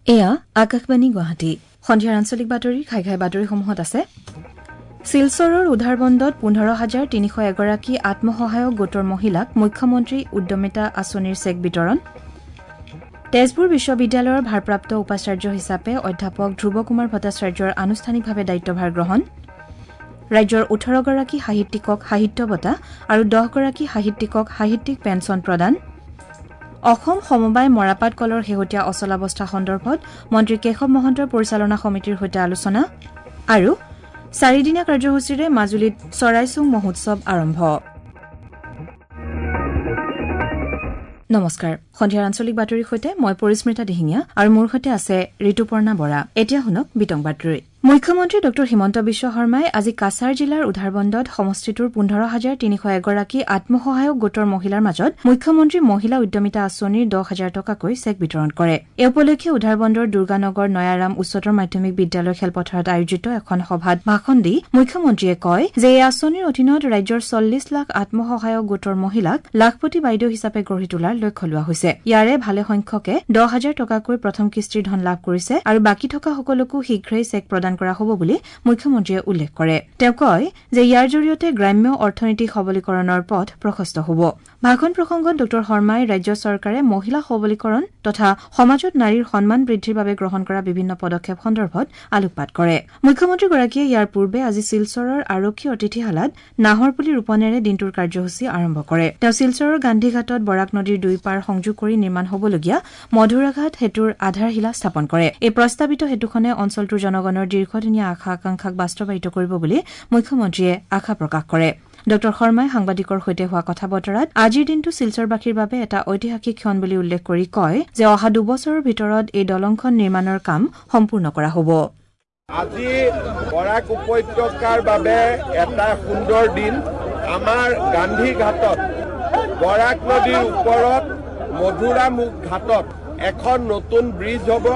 এয়া আকাশবাণী গুৱাহাটী সন্ধিয়াৰ আঞ্চলিক বাতৰি খাই বাতৰিসমূহত আছে। শিলচৰৰ উধাৰবন্দত 15,300 এগৰাকী আত্মসহায়ক গোটৰ মহিলাক মুখ্যমন্ত্ৰী উদ্যমিতা আঁচনিৰ চেক বিতৰণ। তেজপুৰ বিশ্ববিদ্যালয়ৰ ভাৰপ্ৰাপ্ত উপাচাৰ্য হিচাপে অধ্যাপক ধ্ৰুৱ কুমাৰ ভট্টাচাৰ্যৰ আনুষ্ঠানিকভাৱে দায়িত্বভাৰ গ্ৰহণ। ৰাজ্যৰ 18 গৰাকী সাহিত্যিকক সাহিত্য বঁটা আৰু 10 গৰাকী সাহিত্যিকক সাহিত্যিক পেঞ্চন প্ৰদান। অসম সমবায় মৰাপাট কলৰ শেহতীয়া অচলাৱস্থা সন্দৰ্ভত মন্ত্ৰী কেশৱ মহন্তৰ পৰিচালনা সমিতিৰ সৈতে আলোচনা আৰু 4দিনীয়া কাৰ্যসূচীৰে মাজুলীত চৰাইচুং মহোৎসৱ আৰম্ভ। নমস্কাৰ, সন্ধিয়াৰ আঞ্চলিক বাতৰিৰ সৈতে মই পৰিস্মিতা দিহিঙীয়া আৰু মোৰ সৈতে আছে ঋতুপৰ্ণা বৰা। এতিয়া শুনক বিতং বাতৰি। মুখ্যমন্ত্ৰী ড হিমন্ত বিশ্ব শৰ্মাই আজি কাছাৰ জিলাৰ উধাৰবন্দত সমষ্টিটোৰ 15,300 এগৰাকী আত্মসহায়ক গোটৰ মহিলাৰ মাজত মুখ্যমন্ত্ৰী মহিলা উদ্যমিতা আঁচনিৰ 10,000 টকাকৈ চেক বিতৰণ কৰে। এই উপলক্ষে উধাৰবন্দৰ দুৰ্গানগৰ নয়াৰাম উচ্চতৰ মাধ্যমিক বিদ্যালয় খেলপথাৰত আয়োজিত এখন সভাত ভাষণ দি মুখ্যমন্ত্ৰীয়ে কয় যে এই আঁচনিৰ অধীনত ৰাজ্যৰ 40 লাখ আত্মসহায়ক গোটৰ মহিলাক লাখপতি বাইদেউ হিচাপে গঢ়ি তোলাৰ লক্ষ্য লোৱা হৈছে। ইয়াৰে ভালে সংখ্যকে 10,000 টকাকৈ প্ৰথম কিস্তিৰ ধন লাভ কৰিছে আৰু বাকী থকা সকলোকো শীঘ্ৰেই চেক প্ৰদান কৰা হ'ব বুলি মুখ্যমন্ত্ৰীয়ে উল্লেখ কৰে। তেওঁ কয় যে ইয়াৰ জৰিয়তে গ্ৰাম্য অৰ্থনৈতিক সবলীকৰণৰ পথ প্ৰশস্ত হ'ব। ভাষণ প্ৰসংগত ড শৰ্মাই ৰাজ্য চৰকাৰে মহিলা সবলীকৰণ তথা সমাজত নাৰীৰ সন্মান বৃদ্ধিৰ বাবে গ্ৰহণ কৰা বিভিন্ন পদক্ষেপ সন্দৰ্ভত আলোকপাত কৰে। মুখ্যমন্ত্ৰীগৰাকীয়ে ইয়াৰ পূৰ্বে আজি শিলচৰৰ আৰক্ষী অতিথিশালাত নাহৰ পুলি ৰোপণেৰে দিনটোৰ কাৰ্যসূচী আৰম্ভ কৰে। তেওঁ শিলচৰৰ গান্ধীঘাটত বৰাক নদীৰ দুই পাৰ সংযোগ কৰি নিৰ্মাণ হ'বলগীয়া মধুৰাঘাট সেতুৰ আধাৰশিলা স্থাপন কৰে। এই প্ৰস্তাৱিত সেতুখনে অঞ্চলটোৰ জনগণৰ দীৰ্ঘদিনীয়া আশা আকাংক্ষাক বাস্তৱায়িত কৰিব বুলি মুখ্যমন্ত্ৰীয়ে আশা প্ৰকাশ কৰে। ড শৰ্মাই সাংবাদিকৰ সৈতে হোৱা কথা বতৰাত আজিৰ দিনটো শিলচৰবাসীৰ বাবে এটা ঐতিহাসিক ক্ষণ বুলি উল্লেখ কৰি কয় যে অহা 2 বছৰৰ ভিতৰত এই দলংখন নিৰ্মাণৰ কাম সম্পূৰ্ণ কৰা হ'ব। আজি বৰাক উপত্যকাৰ বাবে এটা সুন্দৰ দিন। আমাৰ গান্ধীঘাটত বৰাক নদীৰ ওপৰত মধুৰামুখ ঘাটত এখন নতুন ব্ৰিজ হ'ব।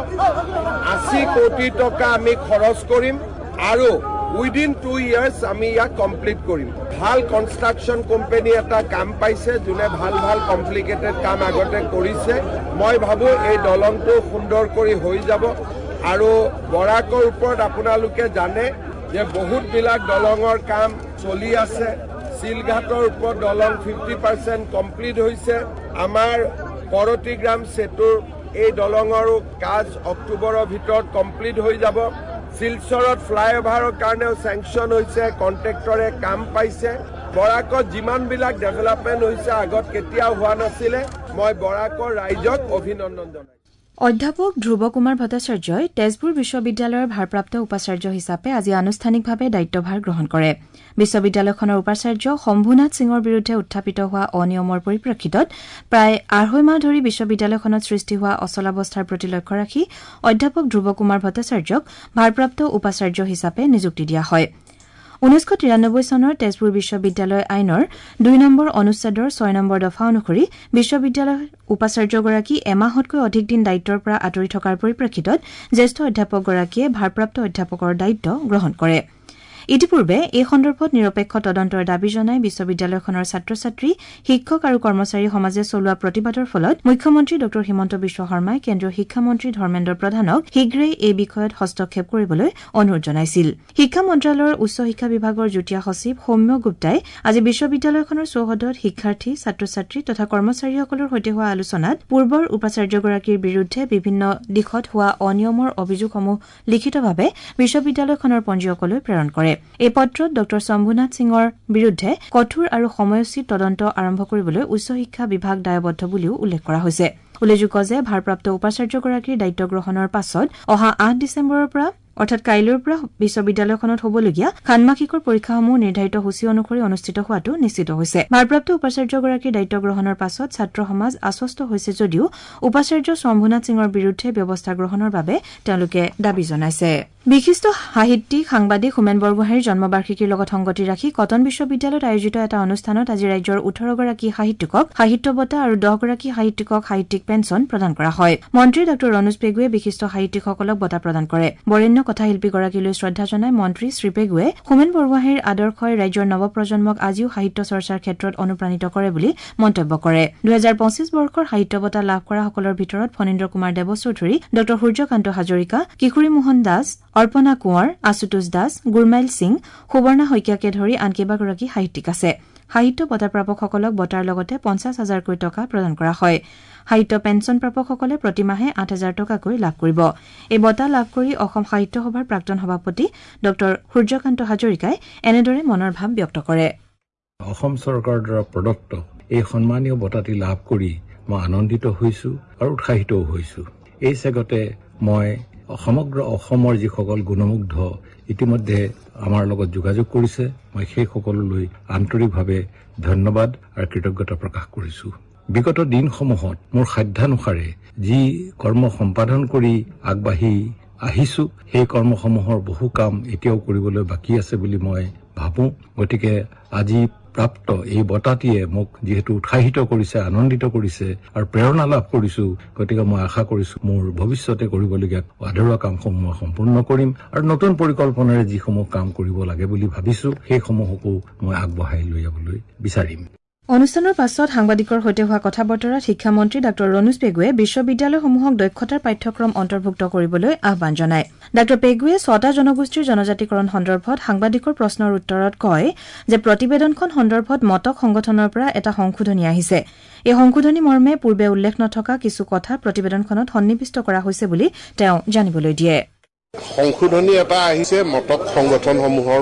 80 কোটি টকা আমি খৰচ কৰিম আৰু উইদিন 2 years আমি ইয়াক কমপ্লিট কৰিম। ভাল কনষ্ট্ৰাকশ্যন কোম্পানী এটা কাম পাইছে, যোনে ভাল কমপ্লিকেটেড কাম আগতে কৰিছে। মই ভাবোঁ এই দলংটো সুন্দৰ কৰি হৈ যাব আৰু বৰাকৰ ওপৰত আপোনালোকে জানে যে বহুতবিলাক দলঙৰ কাম চলি আছে। চিলঘাটৰ ওপৰত দলং 50% কমপ্লিট হৈছে। আমাৰ কৰতিগ্ৰাম সেতুৰ এই দলঙৰো কাজ অক্টোবৰৰ ভিতৰত কমপ্লিট হৈ যাব। শিলচৰত ফ্লাইঅভাৰৰ কাৰণেও চেংচন হৈছে, কণ্ট্ৰেক্টৰে কাম পাইছে। বৰাকত যিমানবিলাক ডেভেলপমেণ্ট হৈছে আগত কেতিয়াও হোৱা নাছিলে। মই বৰাকৰ ৰাইজক অভিনন্দন জনাইছো। অধ্যাপক ধ্ৰুৱ কুমাৰ ভট্টাচাৰ্যই তেজপুৰ বিশ্ববিদ্যালয়ৰ ভাৰপ্ৰাপ্ত উপাচাৰ্য হিচাপে আজি আনুষ্ঠানিকভাৱে দায়িত্বভাৰ গ্ৰহণ কৰে। বিশ্ববিদ্যালয়খনৰ উপাচাৰ্য শম্ভুনাথ সিঙৰ বিৰুদ্ধে উত্থাপিত হোৱা অনিয়মৰ পৰিপ্ৰেক্ষিতত প্ৰায় 2.5 মাহ ধৰি বিশ্ববিদ্যালয়খনত সৃষ্টি হোৱা অচলাৱস্থাৰ প্ৰতি লক্ষ্য ৰাখি অধ্যাপক ধ্ৰুৱ কুমাৰ ভট্টাচাৰ্যক ভাৰপ্ৰাপ্ত উপাচাৰ্য হিচাপে নিযুক্তি দিয়া হয়। 1993 চনৰ তেজপুৰ বিশ্ববিদ্যালয় আইনৰ 2 নম্বৰ অনুচ্ছেদৰ 6 নম্বৰ দফা অনুসৰি বিশ্ববিদ্যালয়ৰ উপাচাৰ্যগৰাকী এমাহতকৈ অধিক দিন দায়িত্বৰ পৰা আঁতৰি থকাৰ পৰিপ্ৰেক্ষিতত জ্যেষ্ঠ অধ্যাপকগৰাকীয়ে ভাৰপ্ৰাপ্ত অধ্যাপকৰ দায়িত্ব গ্ৰহণ কৰে। ইতিপূৰ্বে এই সন্দৰ্ভত নিৰপেক্ষ তদন্তৰ দাবী জনাই বিশ্ববিদ্যালয়খনৰ ছাত্ৰ-ছাত্ৰী, শিক্ষক আৰু কৰ্মচাৰী সমাজে চলোৱা প্ৰতিবাদৰ ফলত মুখ্যমন্ত্ৰী ড হিমন্ত বিশ্ব শৰ্মাই কেন্দ্ৰীয় শিক্ষামন্ত্ৰী ধৰ্মেন্দ্ৰ প্ৰধানক শীঘ্ৰেই এই বিষয়ত হস্তক্ষেপ কৰিবলৈ অনুৰোধ জনাইছিল। শিক্ষা মন্ত্ৰালয়ৰ উচ্চ শিক্ষা বিভাগৰ যুটীয়া সচিব সৌম্য গুপ্তাই আজি বিশ্ববিদ্যালয়খনৰ চৌহদত শিক্ষাৰ্থী, ছাত্ৰ-ছাত্ৰী তথা কৰ্মচাৰীসকলৰ সৈতে হোৱা আলোচনাত পূৰ্বৰ উপাচাৰ্যগৰাকীৰ বিৰুদ্ধে বিভিন্ন দিশত হোৱা অনিয়মৰ অভিযোগসমূহ লিখিতভাৱে বিশ্ববিদ্যালয়খনৰ পঞ্জীয়কলৈ প্ৰেৰণ কৰে। এই পত্ৰত ড শম্ভুনাথ সিঙৰ বিৰুদ্ধে কঠোৰ আৰু সময়োচিত তদন্ত আৰম্ভ কৰিবলৈ উচ্চ শিক্ষা বিভাগ দায়বদ্ধ বুলিও উল্লেখ কৰা হৈছে। উল্লেখযোগ্য যে ভাৰপ্ৰাপ্ত উপাচাৰ্যগৰাকীৰ দায়িত্ব গ্ৰহণৰ পাছত অহা 8 ডিচেম্বৰৰ পৰা অৰ্থাৎ কাইলৈৰ পৰা বিশ্ববিদ্যালয়খনত হ'বলগীয়া ষান্মাসিকৰ পৰীক্ষাসমূহ নিৰ্ধাৰিত সূচী অনুসৰি অনুষ্ঠিত হোৱাটো নিশ্চিত হৈছে। ভাৰপ্ৰাপ্ত উপাচাৰ্যগৰাকীৰ দায়িত্ব গ্ৰহণৰ পাছত ছাত্ৰ সমাজ আশ্বস্ত হৈছে যদিও উপাচাৰ্য শম্ভুনাথ সিঙৰ বিৰুদ্ধে ব্যৱস্থা গ্ৰহণৰ বাবে তেওঁলোকে দাবী জনাইছে। বিশিষ্ট সাহিত্যিক সাংবাদিক হোমেন বৰগোহাঞিৰ জন্মবাৰ্ষিকীৰ লগত সংগতি ৰাখি কটন বিশ্ববিদ্যালয়ত আয়োজিত এটা অনুষ্ঠানত আজি ৰাজ্যৰ 18 গৰাকী সাহিত্যিকক সাহিত্য বঁটা আৰু 10 গৰাকী সাহিত্যিকক সাহিত্যিক পেঞ্চন প্ৰদান কৰা হয়। মন্ত্ৰী ড ৰণোজ পেগুৱে বিশিষ্ট সাহিত্যিকসকলক বঁটা প্ৰদান কৰে। বৰেণ্য কথাশিল্পীগৰাকীলৈ শ্ৰদ্ধা জনাই মন্ত্ৰী শ্ৰী পেগুৱে হোমেন বৰগোহাঞিৰ আদৰ্শই ৰাজ্যৰ নৱপ্ৰজন্মক আজিও সাহিত্য চৰ্চাৰ ক্ষেত্ৰত অনুপ্ৰাণিত কৰে বুলি মন্তব্য কৰে 2025 বৰ্ষৰ সাহিত্য বঁটা লাভ কৰা সকলৰ ভিতৰত ফণীন্দ্ৰ কুমাৰ দেৱচৌধুৰী ড সূৰ্যকান্ত হাজৰিকা কিশোৰী মোহন দাস অৰ্পণা কোঁৱৰ আশুতোষ দাস গুৰমাইল সিং সুবৰ্ণা শইকীয়াকে ধৰি আন কেইবাগৰাকী সাহিত্যিক আছে সাহিত্য বঁটা প্ৰাপকসকলক বঁটাৰ লগতে 50,000কৈ টকা প্ৰদান কৰা হয় সাহিত্য পেঞ্চন প্ৰাপকসকলে প্ৰতিমাহে 8,000 টকাকৈ লাভ কৰিব এই বঁটা লাভ কৰি অসম সাহিত্য সভাৰ প্ৰাক্তন সভাপতি ড সূৰ্যকান্ত হাজৰিকাই এনেদৰে মনৰ ভাৱ ব্যক্ত কৰে অসম চৰকাৰৰ দ্বাৰা প্ৰদত্ত এই সন্মানীয় বঁটাটি লাভ কৰি মই আনন্দিত হৈছো আৰু উৎসাহিতও হৈছো এই চেগতে মই সমগ্ৰ অসমৰ যিসকল গুণমুগ্ধ ইতিমধ্যে আমাৰ লগত যোগাযোগ কৰিছে মই সেই সকললৈ আন্তৰিকভাৱে ধন্যবাদ আৰু কৃতজ্ঞতা প্ৰকাশ কৰিছো বিগত দিনসমূহত মোৰ সাধ্যানুসাৰে যি কৰ্ম সম্পাদন কৰি আগবাঢ়ি আহিছো সেই কৰ্মসমূহৰ বহু কাম এতিয়াও কৰিবলৈ বাকী আছে বুলি মই ভাবো গতিকে আজি প্ৰাপ্ত এই বঁটাটিয়ে মোক যেহেতু উৎসাহিত কৰিছে আনন্দিত কৰিছে আৰু প্ৰেৰণা লাভ কৰিছো গতিকে মই আশা কৰিছো মোৰ ভৱিষ্যতে কৰিবলগীয়া আধৰুৱা কামসমূহ সম্পূৰ্ণ কৰিম আৰু নতুন পৰিকল্পনাৰে যিসমূহ কাম কৰিব লাগে বুলি ভাবিছো সেইসমূহকো মই আগবঢ়াই লৈ যাবলৈ বিচাৰিম অনুষ্ঠানৰ পাছত সাংবাদিকৰ সৈতে হোৱা কথা বতৰাত শিক্ষামন্ত্ৰী ডাঃ ৰণোজ পেগুৱে বিশ্ববিদ্যালয়সমূহক দক্ষতাৰ পাঠ্যক্ৰম অন্তৰ্ভুক্ত কৰিবলৈ আহ্বান জনায় ডাঃ পেগুৱে 6টা জনগোষ্ঠীৰ জনজাতিকৰণ সন্দৰ্ভত সাংবাদিকৰ প্ৰশ্নৰ উত্তৰত কয় যে প্ৰতিবেদনখন সন্দৰ্ভত মতক সংগঠনৰ পৰা এটা সংশোধনী আহিছে এই সংশোধনী মৰ্মে পূৰ্বে উল্লেখ নথকা কিছু কথা প্ৰতিবেদনখনত সন্নিৱিষ্ট কৰা হৈছে বুলি তেওঁ জানিবলৈ দিয়ে সংশোধনী এটা আহিছে মতক সংগঠনসমূহৰ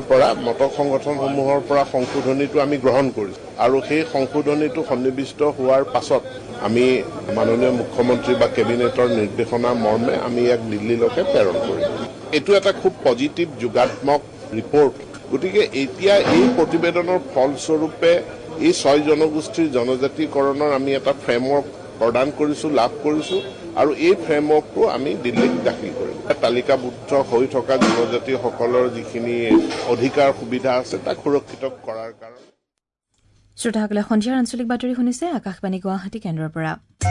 পৰা সংশোধনীটো আমি গ্ৰহণ কৰিছো আৰু সেই সংশোধনীটো সন্নিৱিষ্ট হোৱাৰ পাছত আমি মাননীয় মুখ্যমন্ত্ৰী বা কেবিনেটৰ নিৰ্দেশনা মৰ্মে আমি ইয়াক দিল্লীলৈকে প্ৰেৰণ কৰিম এইটো এটা খুব পজিটিভ যোগাত্মক ৰিপৰ্ট গতিকে এতিয়া এই প্ৰতিবেদনৰ ফলস্বৰূপে এই 6 জনগোষ্ঠীৰ জনজাতিকৰণৰ আমি এটা ফ্ৰেমৱৰ্ক প্ৰদান কৰিছো লাভ কৰিছো আৰু এই ফ্ৰেমৱৰ্কটো আমি দিল্লীত দাখিল কৰিম তালিকাবদ্ধ হৈ থকা জনজাতিসকলৰ যিখিনি অধিকাৰ সুবিধা আছে তাক সুৰক্ষিত কৰাৰ কাৰণে শ্ৰোতাসকলে সন্ধিয়াৰ আঞ্চলিক বাতৰি শুনিছে আকাশবাণী গুৱাহাটী কেন্দ্ৰৰ পৰা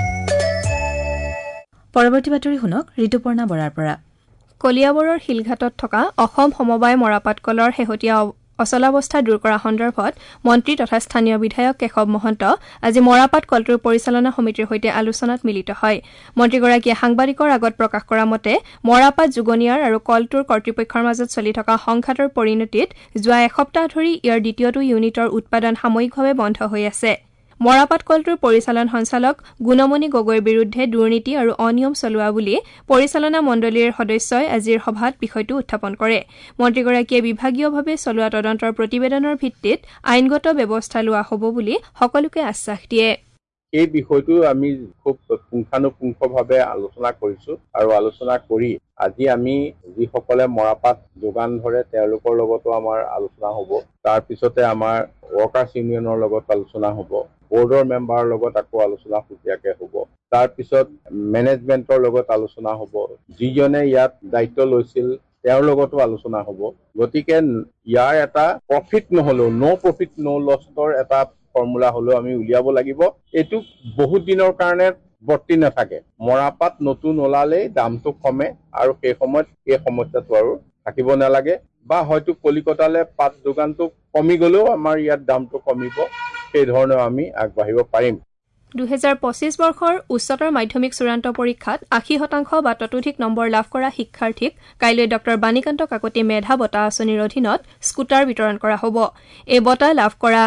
পৰৱৰ্তী বাতৰি শুনক ঋতুপৰ্ণা বৰাৰ পৰা কলিয়াবৰৰ শিলঘাটত থকা অসম সমবায় মৰাপাট কলৰ শেহতীয়া অচলাৱস্থা দূৰ কৰা সন্দৰ্ভত মন্ত্ৰী তথা স্থানীয় বিধায়ক কেশৱ মহন্ত আজি মৰাপাট কলটোৰ পৰিচালনা সমিতিৰ সৈতে আলোচনাত মিলিত হয় মন্ত্ৰীগৰাকীয়ে সাংবাদিকৰ আগত প্ৰকাশ কৰা মতে মৰাপাট যুগনিয়াৰ আৰু কলটোৰ কৰ্তৃপক্ষৰ মাজত চলি থকা সংঘাতৰ পৰিণতিত যোৱা এসপ্তাহ ধৰি ইয়াৰ দ্বিতীয়টো ইউনিটৰ উৎপাদন সাময়িকভাৱে বন্ধ হৈ আছে মৰাপাট কলটোৰ পৰিচালন সঞ্চালক গুণমণি গগৈৰ বিৰুদ্ধে দুৰ্নীতি আৰু অনিয়ম চলোৱা বুলি পৰিচালনা মণ্ডলীৰ সদস্যই আজিৰ সভাত বিষয়টো উত্থাপন কৰে মন্ত্ৰীগৰাকীয়ে বিভাগীয়ভাৱে চলোৱা তদন্তৰ প্ৰতিবেদনৰ ভিত্তিত আইনগত ব্যৱস্থা লোৱা হ'ব বুলি সকলোকে আশ্বাস দিয়ে এই বিষয়টো আমি খুব পুংখানুপুংখভাৱে আলোচনা কৰিছো আৰু আলোচনা কৰি আজি আমি যিসকলে মৰাপাট যোগান ধৰে তেওঁলোকৰ লগতো আমাৰ আলোচনা হ'ব তাৰ পিছতে আমাৰ ৱৰ্কাৰ্ছ ইউনিয়নৰ লগত আলোচনা হ'ব বোৰ্ডৰ মেম্বাৰৰ লগত আকৌ আলোচনা সুকীয়াকে হ'ব তাৰ পিছত মেনেজমেন্টৰ লগত আলোচনা হ'ব যিজনে ইয়াত দায়িত্ব লৈছিল তেওঁৰ লগতো আলোচনা হ'ব গতিকে ইয়াৰ এটা প্ৰফিট নহলেও নো প্ৰফিট নো লছৰ এটা ফৰ্মুলা হলেও আমি উলিয়াব লাগিব এইটো বহুত দিনৰ কাৰণে বৰ্তি নাথাকে মৰাপাট নতুন ওলালেই দামটো কমে আৰু সেই সময়ত এই সমস্যাটো আৰু থাকিব নালাগে বা হয়তো কলিকতালৈ পাট যোগানটো কমি গলেও আমাৰ ইয়াত দামটো কমিব সেই ধৰণে আমি আগবাঢ়িব পাৰিম 2025 বৰ্ষৰ উচ্চতৰ মাধ্যমিক চূড়ান্ত পৰীক্ষাত 80% বা ততোধিক নম্বৰ লাভ কৰা শিক্ষাৰ্থীক কাইলৈ ডঃ বাণীকান্ত কাকতি মেধা বঁটা আঁচনিৰ অধীনত স্কুটাৰ বিতৰণ কৰা হ'ব এই বঁটা লাভ কৰা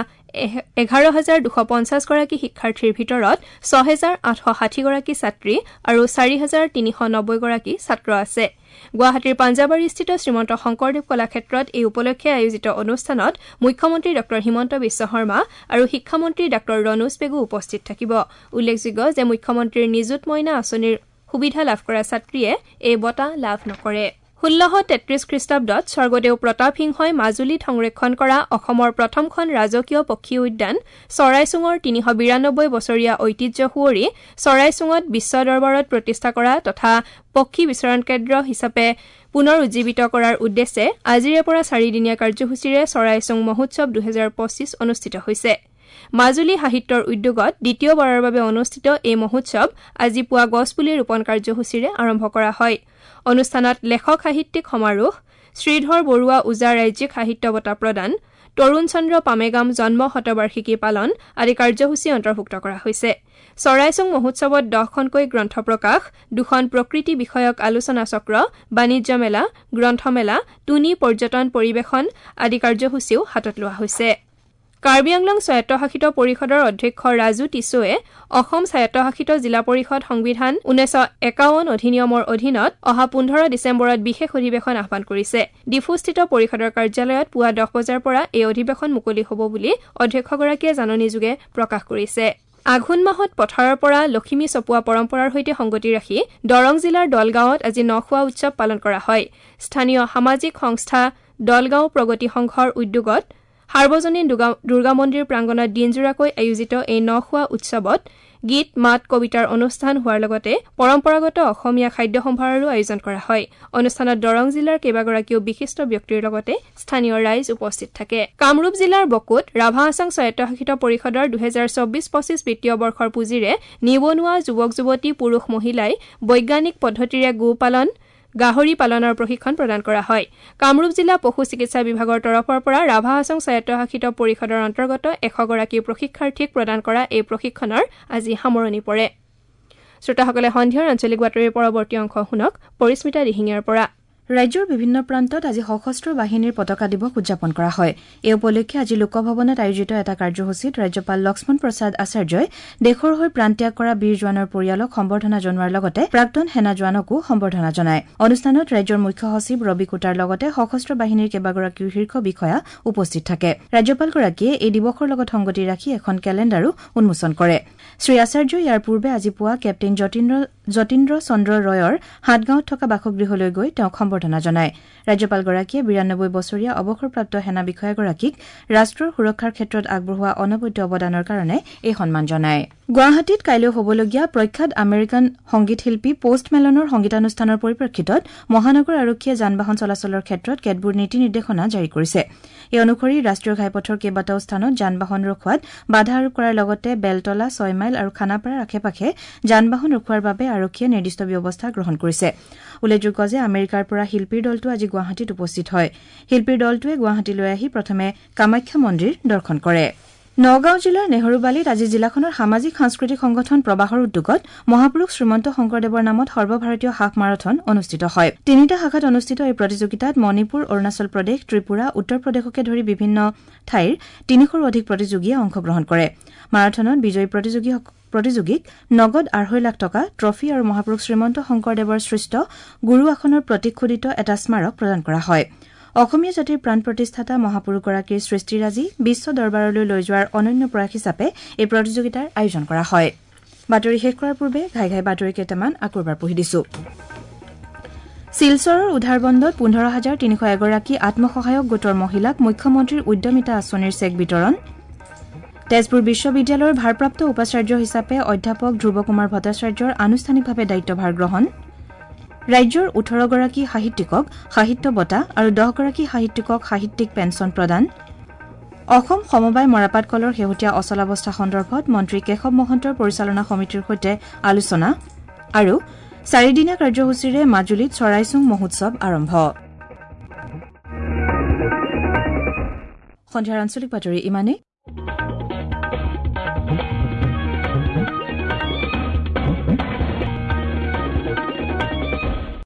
11,250 গৰাকী শিক্ষাৰ্থীৰ ভিতৰত 6,860 গৰাকী ছাত্ৰী আৰু 4,390 গৰাকী ছাত্ৰ আছে গুৱাহাটীৰ পাঞ্জাবাৰীস্থিত শ্ৰীমন্ত শংকৰদেৱ কলাক্ষেত্ৰত এই উপলক্ষে আয়োজিত অনুষ্ঠানত মুখ্যমন্ত্ৰী ডঃ হিমন্ত বিশ্ব শৰ্মা আৰু শিক্ষামন্ত্ৰী ডঃ ৰণোজ পেগু উপস্থিত থাকিব উল্লেখযোগ্য যে মুখ্যমন্ত্ৰীৰ নিযুত মইনা আঁচনিৰ সুবিধা লাভ কৰা ছাত্ৰীয়ে এই বঁটা লাভ নকৰে 1633 খ্ৰীষ্টাব্দত স্বৰ্গদেউ প্ৰতাপ সিংহই মাজুলীত সংৰক্ষণ কৰা অসমৰ প্ৰথমখন ৰাজকীয় পক্ষী উদ্যান চৰাইচুঙৰ 392 বছৰীয়া ঐতিহ্য সুঁৱৰি চৰাইচুঙত বিশ্ব দৰবাৰত প্ৰতিষ্ঠা কৰা তথা পক্ষী বিচৰণ কেন্দ্ৰ হিচাপে পুনৰ উজ্জীৱিত কৰাৰ উদ্দেশ্যে আজিৰে পৰা 4দিনীয়া কাৰ্যসূচীৰে চৰাইচুং মহোৎসৱ 2025 অনুষ্ঠিত হৈছে মাজুলী সাহিত্যৰ উদ্যোগত দ্বিতীয়বাৰৰ বাবে অনুষ্ঠিত এই মহোৎসৱ আজি পুৱা গছপুলি ৰোপণ কাৰ্যসূচীৰে আৰম্ভ কৰা হয় অনুষ্ঠানত লেখক সাহিত্যিক সমাৰোহ শ্ৰীধৰ বৰুৱা উজা ৰাজ্যিক সাহিত্য বঁটা প্ৰদান তৰুণ চন্দ্ৰ পামেগাম জন্ম শতবাৰ্ষিকী পালন আদি কাৰ্যসূচী অন্তৰ্ভুক্ত কৰা হৈছে চৰাইচুং মহোৎসৱত 10খনকৈ গ্ৰন্থ প্ৰকাশ 2খন প্ৰকৃতি বিষয়ক আলোচনা চক্ৰ বাণিজ্য মেলা গ্ৰন্থমেলা টুনি পৰ্যটন পৰিৱেশন আদি কাৰ্যসূচীও হাতত লোৱা হৈছে কাৰ্বি আংলং স্বায়ত্তশাসিত পৰিষদৰ অধ্যক্ষ ৰাজু টিছুৱে অসম স্বায়ত্তশাসিত জিলা পৰিষদ সংবিধান 1951 অধিনিয়মৰ অধীনত অহা 15 ডিচেম্বৰত বিশেষ অধিৱেশন আহ্বান কৰিছে ডিফুস্থিত পৰিষদৰ কাৰ্যালয়ত পুৱা 10 বজাৰ পৰা এই অধিৱেশন মুকলি হ'ব বুলি অধ্যক্ষগৰাকীয়ে জাননীযোগে প্ৰকাশ কৰিছে আঘোণ মাহত পথাৰৰ পৰা লখিমী চপোৱা পৰম্পৰাৰ সৈতে সংগতি ৰাখি দৰং জিলাৰ দলগাঁৱত আজি নখোৱা উৎসৱ পালন কৰা হয় স্থানীয় সামাজিক সংস্থা দলগাঁও প্ৰগতি সংঘৰ উদ্যোগত সাৰ্বজনীন দুৰ্গা মন্দিৰ প্ৰাংগণত দিনজোৰাকৈ আয়োজিত এই নখোৱা উৎসৱত গীত মাত কবিতাৰ অনুষ্ঠান হোৱাৰ লগতে পৰম্পৰাগত অসমীয়া খাদ্য সম্ভাৰৰো আয়োজন কৰা হয় অনুষ্ঠানত দৰং জিলাৰ কেইবাগৰাকীও বিশিষ্ট ব্যক্তিৰ লগতে স্থানীয় ৰাইজ উপস্থিত থাকে কামৰূপ জিলাৰ বকুত ৰাভা আছাং স্বায়ত্তশাসিত পৰিষদৰ 2024-25 বিত্তীয় বৰ্ষৰ পুঁজিৰে নিবনুৱা যুৱক যুৱতী পুৰুষ মহিলাই বৈজ্ঞানিক পদ্ধতিৰে গোপালন গাহৰি পালনৰ প্ৰশিক্ষণ প্ৰদান কৰা হয় কামৰূপ জিলা পশু চিকিৎসা বিভাগৰ তৰফৰ পৰা ৰাভা আছাং স্বায়ত্তশাসিত পৰিষদৰ অন্তৰ্গত 100 গৰাকী প্ৰশিক্ষাৰ্থীক প্ৰদান কৰা এই প্ৰশিক্ষণৰ আজি সামৰণি পৰে শ্ৰোতাসকলে সন্ধিয়াৰ আঞ্চলিক বাতৰিৰ পৰৱৰ্তী অংশ শুনক পৰিস্মিতা দিহিঙীয়াৰ পৰা ৰাজ্যৰ বিভিন্ন প্ৰান্তত আজি সশস্ত্ৰ বাহিনীৰ পতাকা দিৱস উদযাপন কৰা হয় এই উপলক্ষে আজি লোকভৱনত আয়োজিত এটা কাৰ্যসূচীত ৰাজ্যপাল লক্ষ্মণ প্ৰসাদ আচাৰ্যই দেশৰ হৈ প্ৰাণত্যাগ কৰা বীৰ জোৱানৰ পৰিয়ালক সম্বৰ্ধনা জনোৱাৰ লগতে প্ৰাক্তন সেনা জোৱানকো সম্বৰ্ধনা জনায় অনুষ্ঠানত ৰাজ্যৰ মুখ্য সচিব ৰবি কোটাৰ লগতে সশস্ত্ৰ বাহিনীৰ কেইবাগৰাকীও শীৰ্ষ বিষয়া উপস্থিত থাকে ৰাজ্যপালগৰাকীয়ে এই দিৱসৰ লগত সংগতি ৰাখি এখন কেলেণ্ডাৰো উন্মোচন কৰে শ্ৰী আচাৰ্যই ইয়াৰ পূৰ্বে আজি পুৱা কেপ্টেইন যতীন্দ্ৰ চন্দ্ৰ ৰয়ৰ হাটগাঁৱত থকা বাসগৃহলৈ গৈ তেওঁক সম্বৰ্ধনা জনায় ৰাজ্যপালগৰাকীয়ে 92 বছৰীয়া অৱসৰপ্ৰাপ্ত সেনা বিষয়াগৰাকীক ৰাষ্ট্ৰৰ সুৰক্ষাৰ ক্ষেত্ৰত আগবঢ়োৱা অনবদ্য অৱদানৰ কাৰণে এই সন্মান জনায় গুৱাহাটীত কাইলৈ হ'বলগীয়া প্ৰখ্যাত আমেৰিকান সংগীত শিল্পী পোষ্ট মেলনৰ সংগীতানুষ্ঠানৰ পৰিপ্ৰেক্ষিতত মহানগৰ আৰক্ষীয়ে যান বাহন চলাচলৰ ক্ষেত্ৰত কেতবোৰ নীতি নিৰ্দেশনা জাৰি কৰিছে এই অনুসৰি ৰাষ্ট্ৰীয় ঘাইপথৰ কেইবাটাও স্থানত যান বাহন ৰখোৱাত বাধা আৰোপ কৰাৰ লগতে বেলতলা 6 মাইল আৰু খানাপাৰাৰ আশে-পাশে যান বাহন ৰখোৱাৰ বাবে আৰক্ষীয়ে নিৰ্দিষ্ট ব্যৱস্থা গ্ৰহণ কৰিছে উল্লেখযোগ্য যে আমেৰিকাৰ পৰা শিল্পীৰ দলটো আজি গুৱাহাটীত উপস্থিত হয় শিল্পীৰ দলটোৱে গুৱাহাটীলৈ আহি প্ৰথমে কামাখ্যা মন্দিৰ দৰ্শন কৰে নগাঁও জিলাৰ নেহৰুবালিত আজি জিলাখনৰ সামাজিক সাংস্কৃতিক সংগঠন প্ৰবাহৰ উদ্যোগত মহাপুৰুষ শ্ৰীমন্ত শংকৰদেৱৰ নামত সৰ্বভাৰতীয় হাফ মাৰাথন অনুষ্ঠিত হয় 3টা শাখাত অনুষ্ঠিত এই প্ৰতিযোগিতাত মণিপুৰ অৰুণাচল প্ৰদেশ ত্ৰিপুৰা উত্তৰ প্ৰদেশকে ধৰি বিভিন্ন ঠাইৰ 300ৰো অধিক প্ৰতিযোগীয়ে অংশগ্ৰহণ কৰে মাৰাথনত বিজয়ী প্ৰতিযোগীক নগদ 2.5 লাখ টকা ট্ৰফি আৰু মহাপুৰুষ শ্ৰীমন্ত শংকৰদেৱৰ সৃষ্ট গুৰু আসনৰ প্ৰতীক খোদিত এটা স্মাৰক প্ৰদান কৰা হয় অসমীয়া জাতিৰ প্ৰাণ প্ৰতিষ্ঠাতা মহাপুৰুষগৰাকীৰ সৃষ্টিৰাজি বিশ্ব দৰবাৰলৈ লৈ যোৱাৰ অনন্য প্ৰয়াস হিচাপে এই প্ৰতিযোগিতাৰ আয়োজন কৰা হয় বাতৰি শেষ কৰাৰ পূৰ্বে ঘাই বাতৰি কেইটামান আকৌ এবাৰ পঢ়ি দিছো শিলচৰৰ উধাৰবন্দত 15,301 গৰাকী আত্মসহায়ক গোটৰ মহিলাক মুখ্যমন্ত্ৰীৰ উদ্যমিতা আঁচনিৰ চেক বিতৰণ তেজপুৰ বিশ্ববিদ্যালয়ৰ ভাৰপ্ৰাপ্ত উপাচাৰ্য হিচাপে অধ্যাপক ধ্ৰুৱ কুমাৰ ভট্টাচাৰ্যৰ আনুষ্ঠানিকভাৱে দায়িত্বভাৰ গ্ৰহণ ৰাজ্যৰ 18 গৰাকী সাহিত্যিকক সাহিত্য বঁটা আৰু 10 গৰাকী সাহিত্যিকক সাহিত্যিক পেঞ্চন প্ৰদান অসম সমবায় মৰাপাট কলৰ শেহতীয়া অচলাৱস্থা সন্দৰ্ভত মন্ত্ৰী কেশৱ মহন্তৰ পৰিচালনা সমিতিৰ সৈতে আলোচনা আৰু 4দিনীয়া কাৰ্যসূচীৰে মাজুলীত চৰাইচুং মহোৎসৱ আৰম্ভ সন্ধিয়াৰ আঞ্চলিক বাতৰি ইমানেই